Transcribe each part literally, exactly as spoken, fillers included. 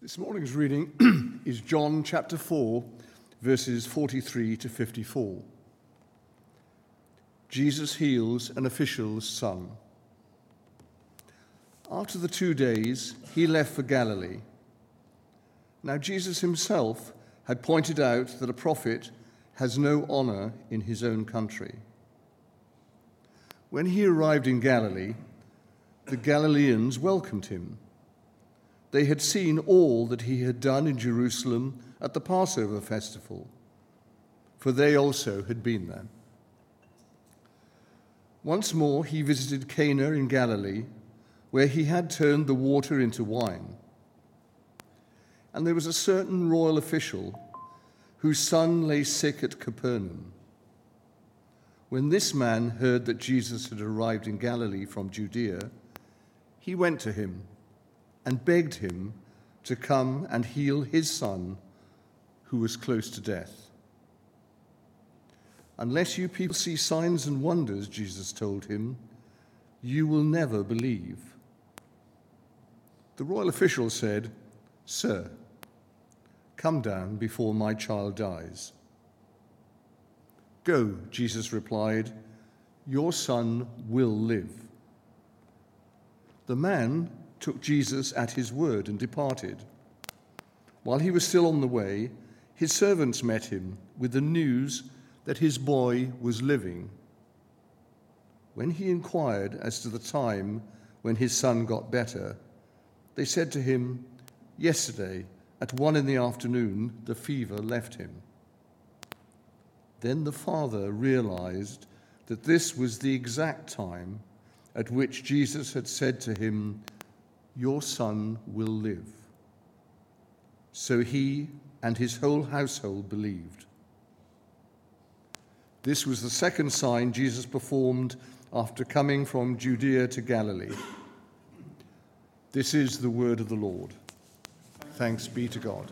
This morning's reading is John chapter four, verses forty-three to fifty-four. Jesus heals an official's son. After the two days, he left for Galilee. Now Jesus himself had pointed out that a prophet has no honor in his own country. When he arrived in Galilee, the Galileans welcomed him. They had seen all that he had done in Jerusalem at the Passover festival, for they also had been there. Once more he visited Cana in Galilee, where he had turned the water into wine. And there was a certain royal official whose son lay sick at Capernaum. When this man heard that Jesus had arrived in Galilee from Judea, he went to him and begged him to come and heal his son, who was close to death. Unless you people see signs and wonders, Jesus told him, you will never believe. The royal official said, Sir, come down before my child dies. Go, Jesus replied, your son will live. The man took Jesus at his word and departed. While he was still on the way, his servants met him with the news that his boy was living. When he inquired as to the time when his son got better, they said to him, yesterday at one in the afternoon, the fever left him. Then the father realized that this was the exact time at which Jesus had said to him, your son will live. So he and his whole household believed. This was the second sign Jesus performed after coming from Judea to Galilee. This is the word of the Lord. Thanks be to God.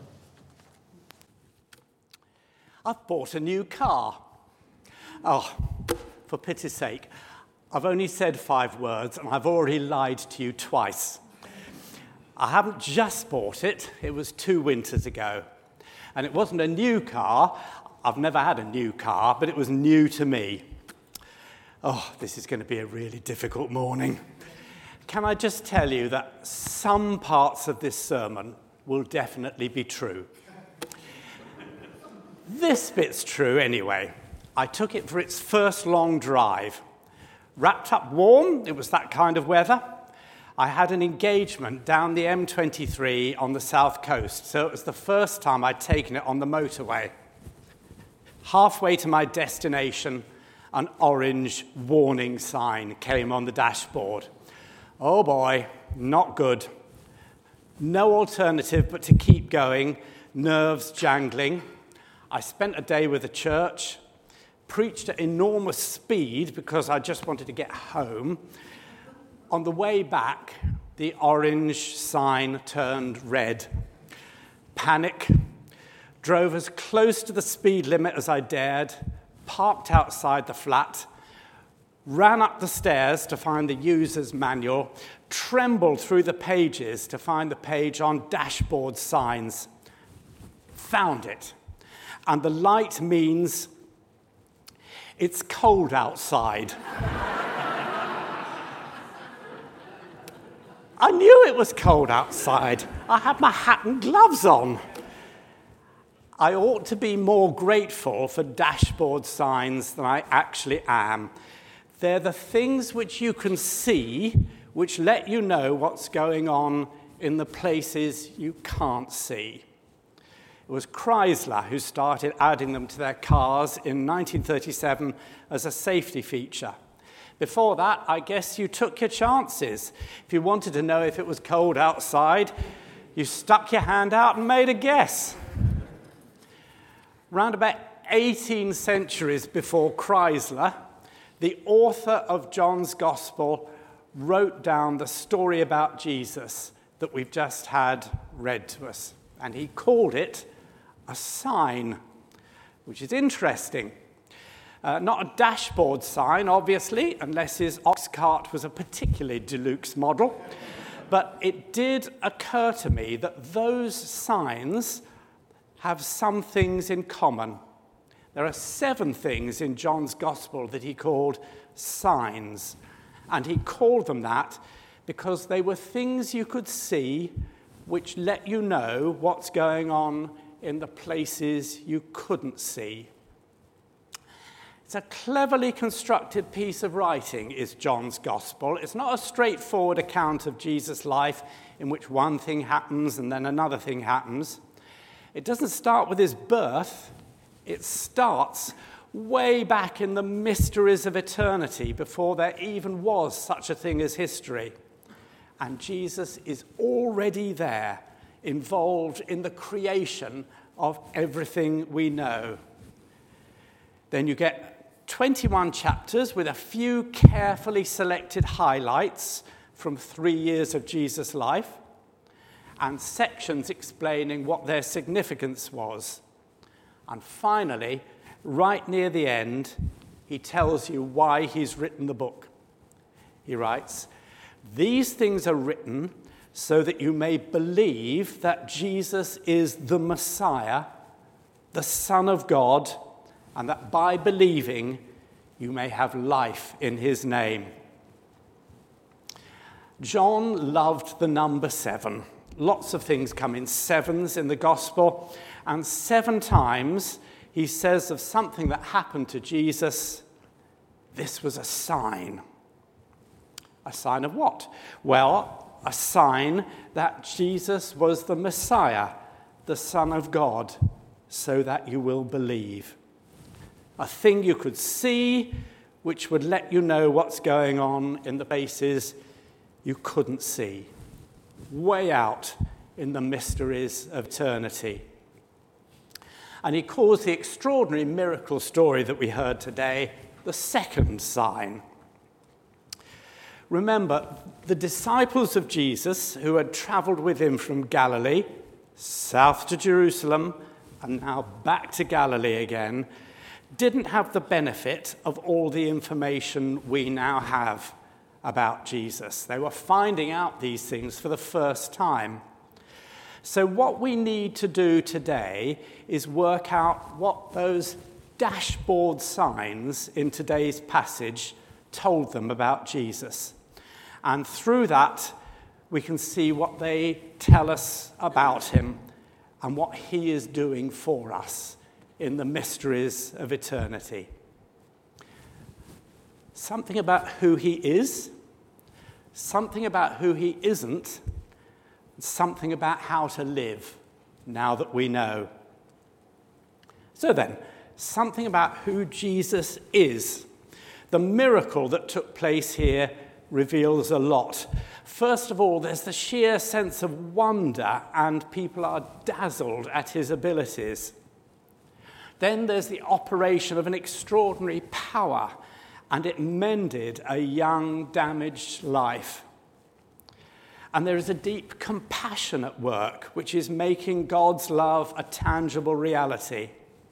I've bought a new car. Oh, for pity's sake, I've only said five words and I've already lied to you twice. I haven't just bought it, it was two winters ago. And it wasn't a new car. I've never had a new car, but it was new to me. Oh, this is going to be a really difficult morning. Can I just tell you that some parts of this sermon will definitely be true. This bit's true anyway. I took it for its first long drive. Wrapped up warm, it was that kind of weather. I had an engagement down the M twenty-three on the south coast, so it was the first time I'd taken it on the motorway. Halfway to my destination, an orange warning sign came on the dashboard. Oh boy, not good. No alternative but to keep going, nerves jangling. I spent a day with the church, preached at enormous speed because I just wanted to get home. On the way back, the orange sign turned red. Panic. Drove as close to the speed limit as I dared, parked outside the flat, ran up the stairs to find the user's manual, trembled through the pages to find the page on dashboard signs. Found it. And the light means it's cold outside. I knew it was cold outside. I had my hat and gloves on. I ought to be more grateful for dashboard signs than I actually am. They're the things which you can see, which let you know what's going on in the places you can't see. It was Chrysler who started adding them to their cars in nineteen thirty-seven as a safety feature. Before that, I guess you took your chances. If you wanted to know if it was cold outside, you stuck your hand out and made a guess. Round about eighteen centuries before Chrysler, the author of John's Gospel wrote down the story about Jesus that we've just had read to us. And he called it a sign, which is interesting. Uh, not a dashboard sign, obviously, unless his ox cart was a particularly deluxe model. But it did occur to me that those signs have some things in common. There are seven things in John's Gospel that he called signs. And he called them that because they were things you could see which let you know what's going on in the places you couldn't see. It's a cleverly constructed piece of writing, is John's Gospel. It's not a straightforward account of Jesus' life in which one thing happens and then another thing happens. It doesn't start with his birth. It starts way back in the mysteries of eternity, before there even was such a thing as history. And Jesus is already there, involved in the creation of everything we know. Then you get twenty-one chapters with a few carefully selected highlights from three years of Jesus' life, and sections explaining what their significance was. And finally, right near the end, he tells you why he's written the book. He writes, "These things are written so that you may believe that Jesus is the Messiah, the Son of God, and that by believing you may have life in his name." John loved the number seven. Lots of things come in sevens in the gospel, and seven times he says of something that happened to Jesus, this was a sign. A sign of what? Well, a sign that Jesus was the Messiah, the Son of God, so that you will believe. A thing you could see, which would let you know what's going on in the places you couldn't see, way out in the mysteries of eternity. And he calls the extraordinary miracle story that we heard today the second sign. Remember, the disciples of Jesus who had traveled with him from Galilee, south to Jerusalem, and now back to Galilee again, didn't have the benefit of all the information we now have about Jesus. They were finding out these things for the first time. So what we need to do today is work out what those dashboard signs in today's passage told them about Jesus. And through that, we can see what they tell us about him and what he is doing for us in the mysteries of eternity. Something about who he is, something about who he isn't, and something about how to live now that we know. So then, something about who Jesus is. The miracle that took place here reveals a lot. First of all, there's the sheer sense of wonder, and people are dazzled at his abilities. Then there's the operation of an extraordinary power, and it mended a young, damaged life. And there is a deep compassion at work, which is making God's love a tangible reality.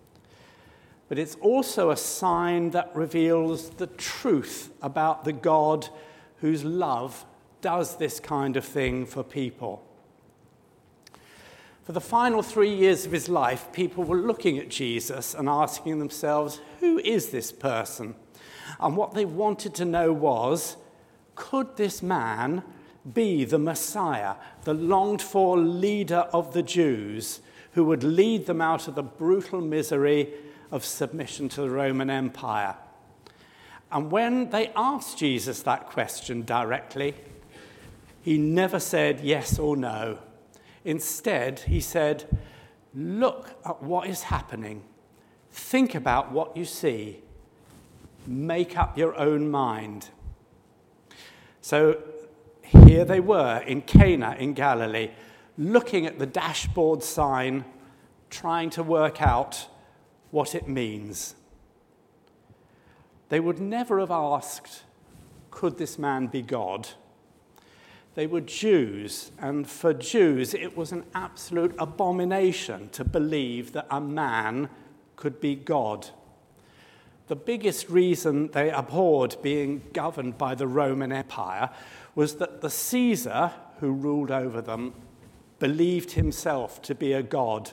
But it's also a sign that reveals the truth about the God whose love does this kind of thing for people. For the final three years of his life, people were looking at Jesus and asking themselves, who is this person? And what they wanted to know was, could this man be the Messiah, the longed-for leader of the Jews, who would lead them out of the brutal misery of submission to the Roman Empire? And when they asked Jesus that question directly, he never said yes or no. Instead, he said, look at what is happening. Think about what you see. Make up your own mind. So here they were in Cana in Galilee, looking at the dashboard sign, trying to work out what it means. They would never have asked, could this man be God? They were Jews, and for Jews it was an absolute abomination to believe that a man could be God. The biggest reason they abhorred being governed by the Roman Empire was that the Caesar who ruled over them believed himself to be a god.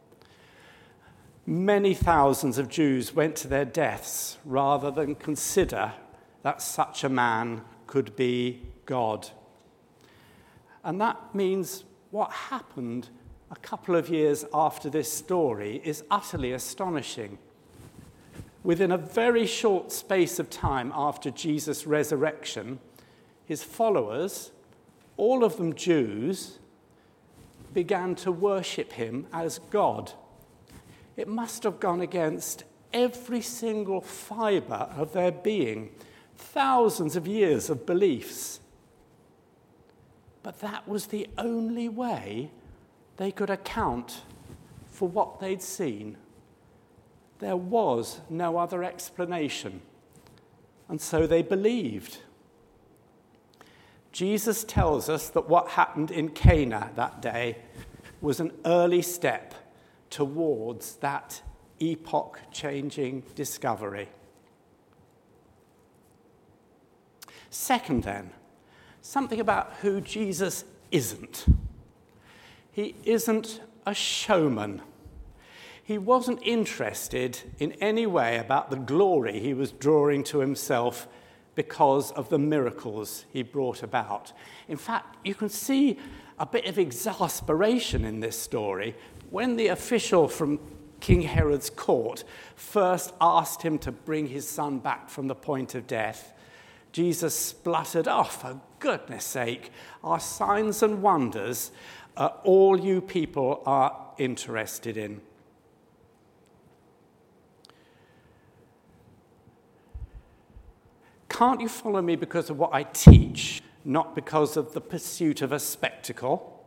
Many thousands of Jews went to their deaths rather than consider that such a man could be God. And that means what happened a couple of years after this story is utterly astonishing. Within a very short space of time after Jesus' resurrection, his followers, all of them Jews, began to worship him as God. It must have gone against every single fibre of their being, thousands of years of beliefs. But that was the only way they could account for what they'd seen. There was no other explanation, and so they believed. Jesus tells us that what happened in Cana that day was an early step towards that epoch-changing discovery. Second, then, something about who Jesus isn't. He isn't a showman. He wasn't interested in any way about the glory he was drawing to himself because of the miracles he brought about. In fact, you can see a bit of exasperation in this story when the official from King Herod's court first asked him to bring his son back from the point of death. Jesus spluttered, "Oh, for goodness sake, our signs and wonders are all you people are interested in." Can't you follow me because of what I teach, not because of the pursuit of a spectacle?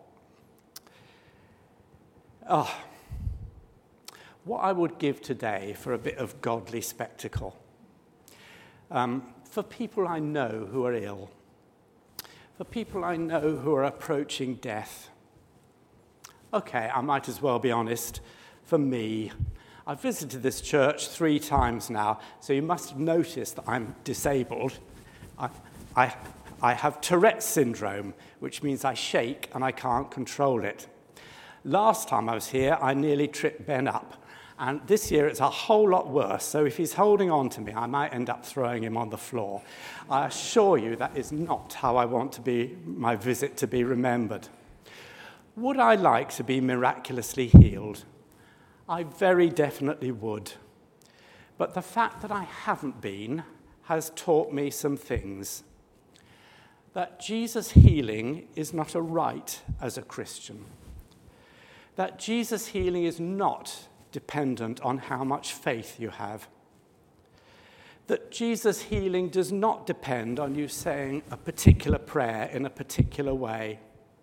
Oh, what I would give today for a bit of godly spectacle. Um, for people I know who are ill, for people I know who are approaching death. Okay, I might as well be honest, for me. I've visited this church three times now, so you must have noticed that I'm disabled. I, I, I have Tourette's syndrome, which means I shake and I can't control it. Last time I was here, I nearly tripped Ben up. And this year it's a whole lot worse, so if he's holding on to me, I might end up throwing him on the floor. I assure you that is not how I want to be my visit to be remembered. Would I like to be miraculously healed? I very definitely would. But the fact that I haven't been has taught me some things. That Jesus' healing is not a right as a Christian. That Jesus' healing is not dependent on how much faith you have. That Jesus' healing does not depend on you saying a particular prayer in a particular way.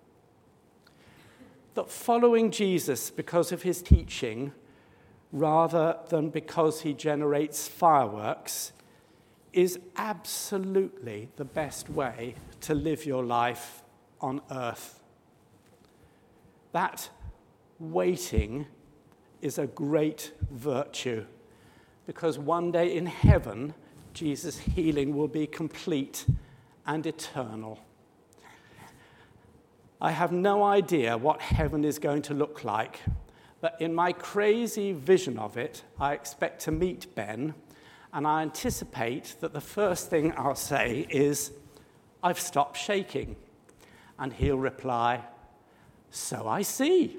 That following Jesus because of his teaching, rather than because he generates fireworks, is absolutely the best way to live your life on earth. That waiting is a great virtue, because one day in heaven, Jesus' healing will be complete and eternal. I have no idea what heaven is going to look like, but in my crazy vision of it, I expect to meet Ben, and I anticipate that the first thing I'll say is, "I've stopped shaking." And he'll reply, "So I see."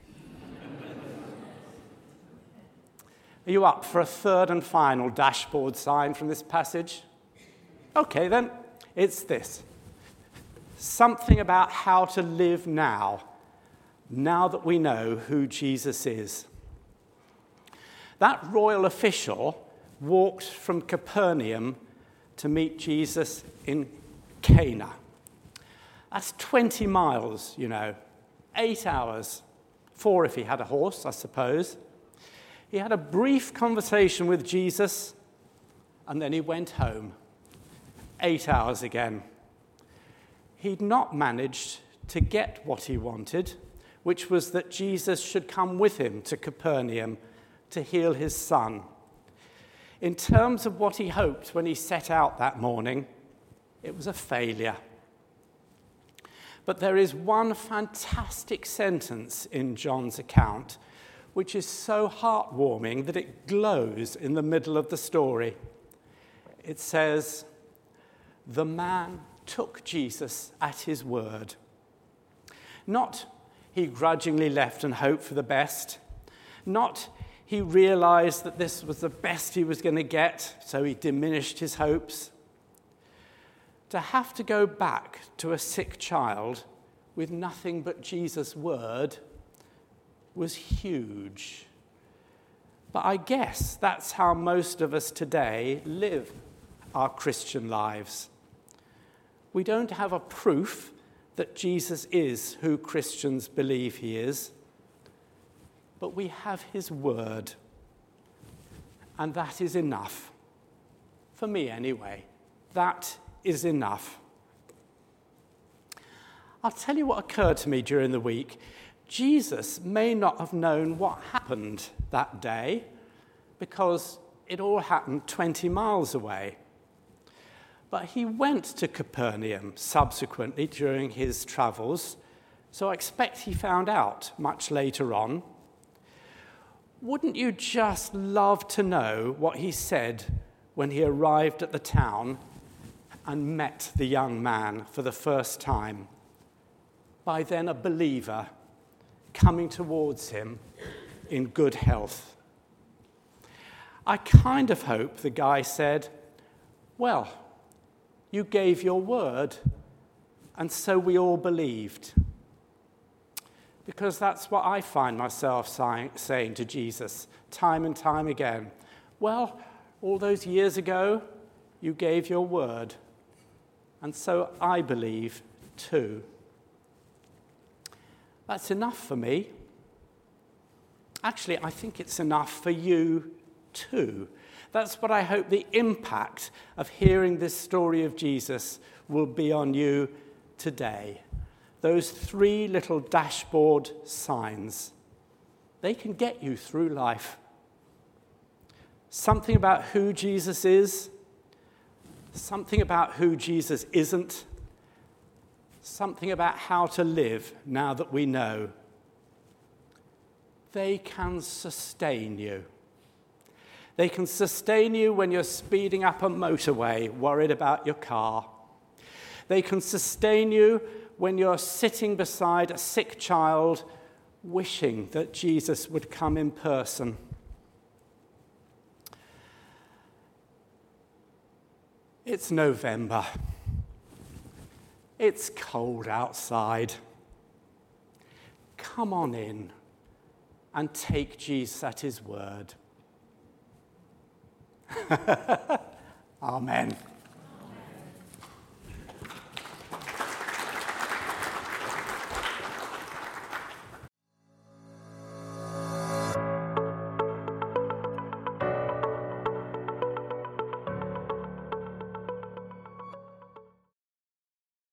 Are you up for a third and final dashboard sign from this passage? Okay, then, it's this. Something about how to live now, now that we know who Jesus is. That royal official walked from Capernaum to meet Jesus in Cana. That's twenty miles, you know, eight hours, four if he had a horse, I suppose. He had a brief conversation with Jesus, and then he went home. Eight hours again. He'd not managed to get what he wanted, which was that Jesus should come with him to Capernaum to heal his son. In terms of what he hoped when he set out that morning, it was a failure. But there is one fantastic sentence in John's account which is so heartwarming that it glows in the middle of the story. It says, "The man took Jesus at his word." Not he grudgingly left and hoped for the best. Not he realized that this was the best he was going to get, so he diminished his hopes. To have to go back to a sick child with nothing but Jesus' word was huge. But I guess that's how most of us today live our Christian lives. We don't have a proof that Jesus is who Christians believe he is, but we have his word, and that is enough. For me anyway, that is enough. I'll tell you what occurred to me during the week. Jesus may not have known what happened that day because it all happened twenty miles away. But he went to Capernaum subsequently during his travels, so I expect he found out much later on. Wouldn't you just love to know what he said when he arrived at the town and met the young man for the first time? By then a believer coming towards him in good health. I kind of hope the guy said, "Well, you gave your word, and so we all believed." Because that's what I find myself saying to Jesus time and time again. Well, all those years ago, you gave your word, and so I believe too. That's enough for me. Actually, I think it's enough for you too. That's what I hope the impact of hearing this story of Jesus will be on you today. Those three little dashboard signs, they can get you through life. Something about who Jesus is, something about who Jesus isn't, something about how to live now that we know. They can sustain you. They can sustain you when you're speeding up a motorway, worried about your car. They can sustain you when you're sitting beside a sick child, wishing that Jesus would come in person. It's November. It's cold outside. Come on in and take Jesus at his word. Amen.